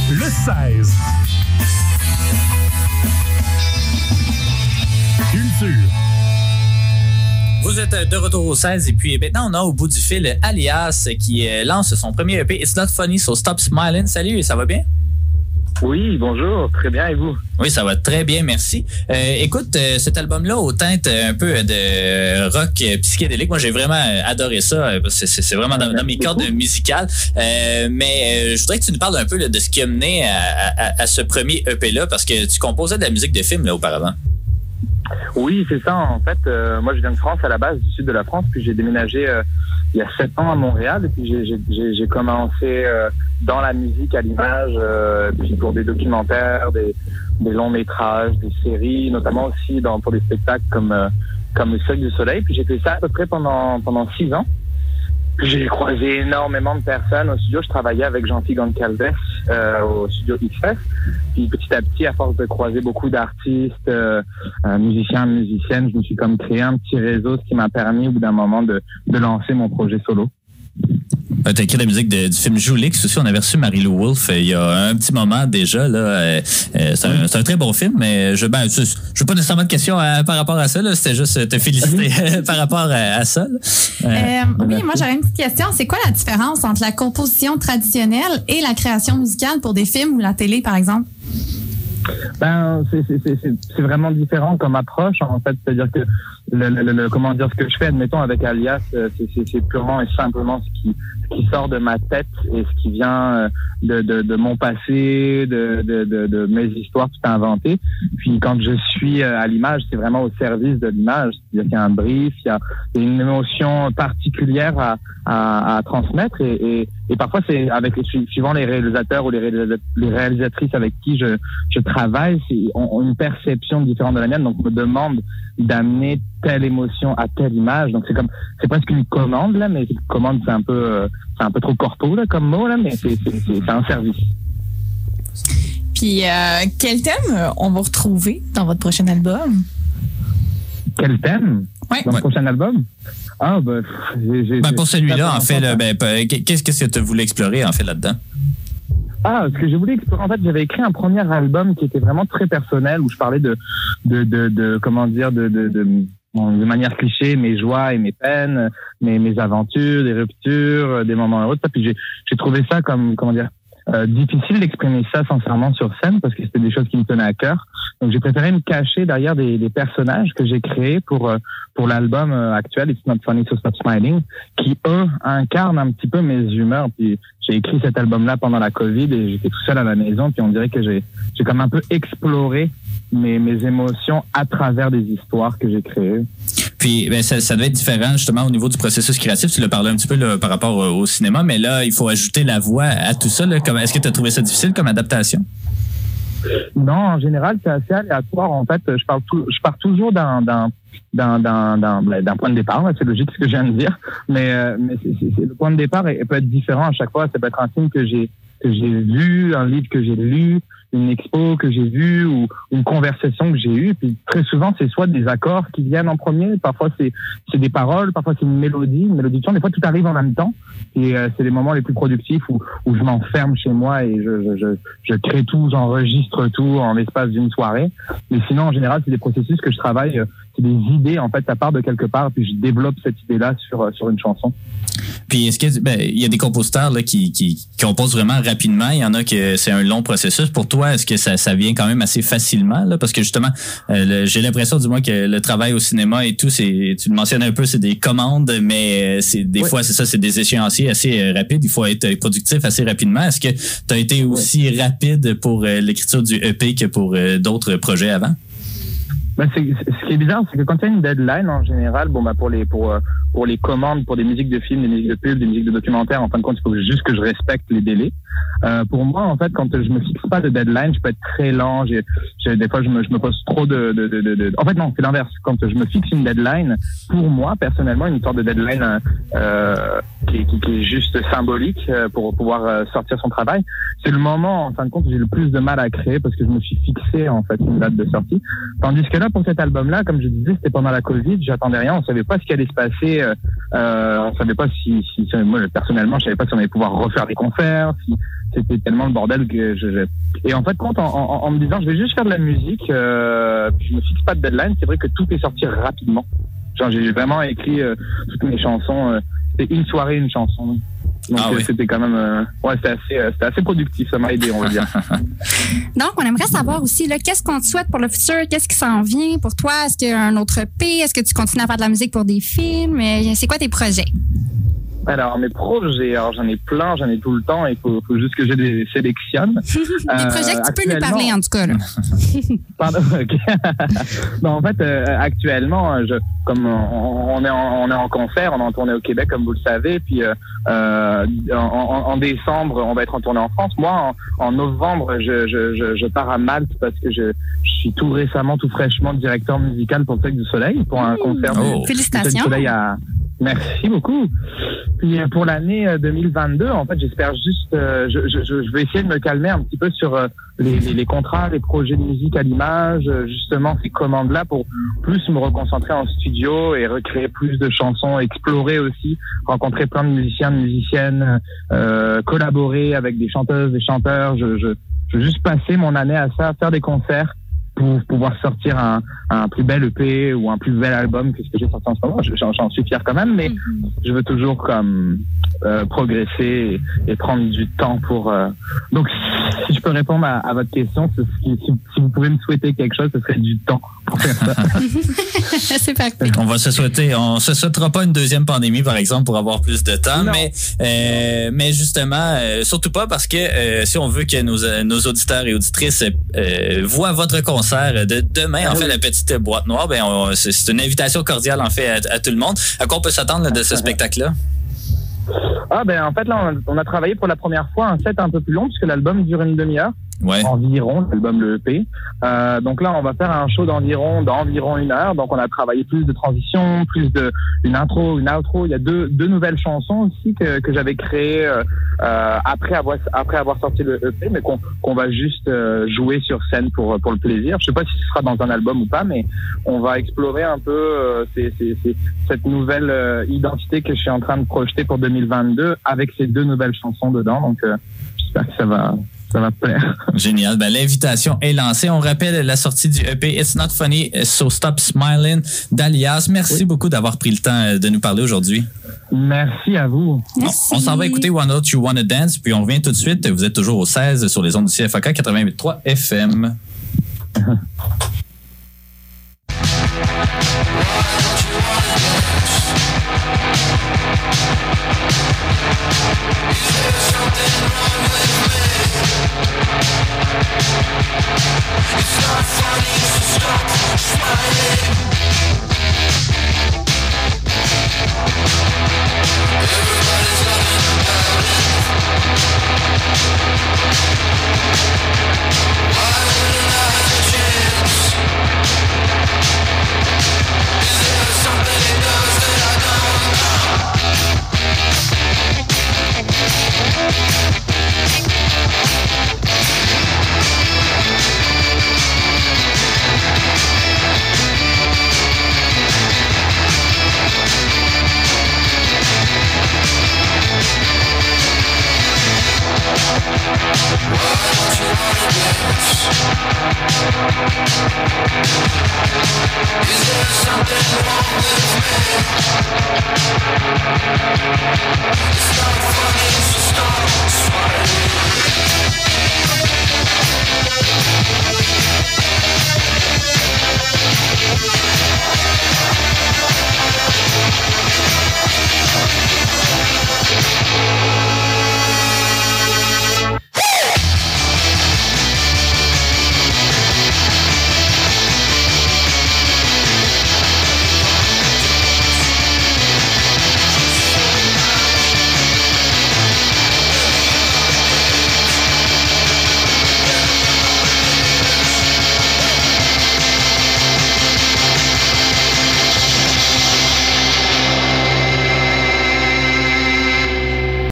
le 16. Culture. Vous êtes de retour au 16 et puis maintenant on a au bout du fil Alias qui lance son premier EP It's Not Funny So Stop Smiling. Salut, ça va bien? Oui, bonjour, très bien, et vous? Oui, ça va très bien, merci. Écoute, cet album-là, au teinte un peu de rock psychédélique, moi j'ai vraiment adoré ça. C'est vraiment dans mes cordes musicales. Mais je voudrais que tu nous parles un peu là, de ce qui a mené à ce premier EP-là, parce que tu composais de la musique de film là, auparavant. Oui, c'est ça. En fait, moi je viens de France à la base, du sud de la France, puis j'ai déménagé il y a 7 ans à Montréal, et puis j'ai commencé dans la musique, à l'image, puis pour des documentaires, des longs métrages, des séries, notamment aussi pour des spectacles comme le Cirque du Soleil. Puis j'ai fait ça à peu près pendant 6 ans. Puis j'ai croisé énormément de personnes au studio. Je travaillais avec Jean-Philippe Goncalves au studio XS. Puis petit à petit, à force de croiser beaucoup d'artistes, musiciens, musiciennes, je me suis comme créé un petit réseau, ce qui m'a permis au bout d'un moment de lancer mon projet solo. Tu as écrit la musique du film Joulix aussi. On avait reçu Marie-Lou Wolfe il y a un petit moment déjà. Là. C'est un très bon film, mais je veux pas nécessairement de questions par rapport à ça. Là. C'était juste te féliciter par rapport à ça. Oui, moi j'aurais une petite question. C'est quoi la différence entre la composition traditionnelle et la création musicale pour des films ou la télé, par exemple? C'est vraiment différent comme approche, en fait. C'est-à-dire que ce que je fais, admettons, avec Alias, c'est purement et simplement ce qui sort de ma tête et ce qui vient de mon passé, de mes histoires, tout inventé. Puis quand je suis à l'image, c'est vraiment au service de l'image. C'est-à-dire qu'il y a un brief, il y a une émotion particulière à transmettre et parfois c'est suivant les réalisateurs ou les réalisatrices avec qui je travaille, ont une perception différente de la mienne, donc on me demande d'amener telle émotion à telle image. Donc c'est presque une commande là, mais commande c'est un peu trop corpo là comme mot là, mais c'est un service. Puis quel thème on va retrouver dans votre prochain album? Quel thème? Ouais. Dans le prochain album? Ah pour celui-là, en fait, là, qu'est-ce que tu voulais explorer en fait là-dedans? Ah, ce que je voulais explorer, en fait, j'avais écrit un premier album qui était vraiment très personnel, où je parlais de manière cliché, mes joies et mes peines, mes aventures, des ruptures, des moments heureux. Puis j'ai trouvé ça comme, difficile d'exprimer ça sincèrement sur scène parce que c'était des choses qui me tenaient à cœur. Donc j'ai préféré me cacher derrière des personnages que j'ai créés pour l'album actuel It's Not Funny So Stop Smiling, qui eux incarnent un petit peu mes humeurs. Puis j'ai écrit cet album-là pendant la Covid et j'étais tout seul à la maison. Puis on dirait que j'ai comme un peu exploré mes émotions à travers des histoires que j'ai créées. Puis ça devait être différent justement au niveau du processus créatif. Tu l'as parlé un petit peu là, par rapport au cinéma, mais là, il faut ajouter la voix à tout ça. Là. Est-ce que tu as trouvé ça difficile comme adaptation? Non, en général, c'est assez aléatoire. En fait, je pars toujours d'un point de départ. C'est logique ce que je viens de dire, mais le point de départ peut être différent à chaque fois. Ça peut être un film que j'ai vu, un livre que j'ai lu, une expo que j'ai vue ou une conversation que j'ai eue. Puis très souvent, c'est soit des accords qui viennent en premier, parfois c'est des paroles, parfois c'est une mélodie de chant. Des fois, tout arrive en même temps. Et c'est les moments les plus productifs où je m'enferme chez moi et je crée tout, j'enregistre tout en l'espace d'une soirée. Mais sinon, en général, c'est des processus que je travaille. C'est des idées, en fait, ça part de quelque part, puis je développe cette idée-là sur une chanson. Puis est-ce que il y a des compositeurs là qui composent vraiment rapidement, il y en a que c'est un long processus. Pour toi, est-ce que ça vient quand même assez facilement là, parce que justement j'ai l'impression du moins que le travail au cinéma et tout, tu le mentionnes un peu, c'est des commandes, mais c'est des fois c'est des échéanciers assez rapides, il faut être productif assez rapidement. Est-ce que tu as été aussi rapide pour l'écriture du EP que pour d'autres projets avant? Ce qui est bizarre, c'est que quand il y a une deadline, en général, pour les commandes, pour des musiques de films, des musiques de pub, des musiques de documentaires, en fin de compte, il faut juste que je respecte les délais. Pour moi, en fait, quand je me fixe pas de deadline, je peux être très lent. Des fois, je me pose trop En fait, non, c'est l'inverse. Quand je me fixe une deadline, pour moi, personnellement, une sorte de deadline qui est juste symbolique pour pouvoir sortir son travail, c'est le moment, en fin de compte, où j'ai le plus de mal à créer parce que je me suis fixé, en fait, une date de sortie. Tandis que là, pour cet album-là, comme je disais, c'était pendant la Covid, j'attendais rien, on savait pas ce qui allait se passer on savait pas si moi personnellement, je savais pas si on allait pouvoir refaire des concerts, si c'était tellement le bordel que et en fait, quand en me disant je vais juste faire de la musique, puis je me fixe pas de deadline, c'est vrai que tout est sorti rapidement. Genre j'ai vraiment écrit toutes mes chansons, c'était une soirée, une chanson. Donc c'était quand même c'était assez productif, ça m'a aidé, on va dire. Donc on aimerait savoir aussi là, qu'est-ce qu'on te souhaite pour le futur, qu'est-ce qui s'en vient pour toi, est-ce qu'il y a un autre EP, est-ce que tu continues à faire de la musique pour des films, c'est quoi tes projets? Alors mes projets, j'en ai plein, j'en ai tout le temps, il faut juste que je les sélectionne. Des projets que tu peux nous parler en tout cas là. Pardon, ok. Non, en fait, actuellement, comme on est en concert, on est en tournée au Québec, comme vous le savez, puis en décembre, on va être en tournée en France. Moi, en novembre, je pars à Malte parce que je suis tout fraîchement directeur musical pour le Fête du Soleil, pour un concert Félicitations. du Soleil à... Merci beaucoup. Puis pour l'année 2022, en fait, j'espère juste, je vais essayer de me calmer un petit peu sur les contrats, les projets de musique à l'image, justement ces commandes-là pour plus me reconcentrer en studio et recréer plus de chansons, explorer aussi, rencontrer plein de musiciens, de musiciennes, collaborer avec des chanteuses, des chanteurs. Je veux juste passer mon année à ça, faire des concerts, pour pouvoir sortir un plus bel EP ou un plus bel album que ce que j'ai sorti en ce moment. J'en suis fier quand même, mais je veux toujours comme progresser et prendre du temps pour... Donc, si je peux répondre à votre question, si vous pouvez me souhaiter quelque chose, ce serait du temps pour faire ça. C'est parfait. On se souhaitera pas une deuxième pandémie, par exemple, pour avoir plus de temps, mais justement, surtout pas parce que si on veut que nos auditeurs et auditrices voient votre concert de demain, en fait, la petite boîte noire, c'est une invitation cordiale, en fait, à tout le monde. À quoi on peut s'attendre de ce spectacle-là? En fait, là, on a travaillé pour la première fois un set un peu plus long, puisque l'album dure une demi-heure. Ouais. Environ, l'album, le EP. Donc là, on va faire un show d'environ 1 heure. Donc on a travaillé plus de transitions, une intro, une outro. Il y a deux nouvelles chansons aussi que j'avais créées après avoir sorti le EP, mais qu'on va juste jouer sur scène pour le plaisir. Je sais pas si ce sera dans un album ou pas, mais on va explorer un peu cette nouvelle identité que je suis en train de projeter pour 2022 avec ces 2 nouvelles chansons dedans. Donc j'espère que ça va plaire. Génial. L'invitation est lancée. On rappelle la sortie du EP It's Not Funny, So Stop Smiling d'Alias. Merci beaucoup d'avoir pris le temps de nous parler aujourd'hui. Merci à vous. On s'en va écouter Why Not You Wanna Dance, puis on revient tout de suite. Vous êtes toujours au 16 sur les ondes du CFAK 88.3 FM. It's not funny, so stop smiling. Everybody's laughing about it. Why wouldn't I have a chance? Is there something he does that I don't know? Is there something wrong with me? It's not funny, so stop smiling.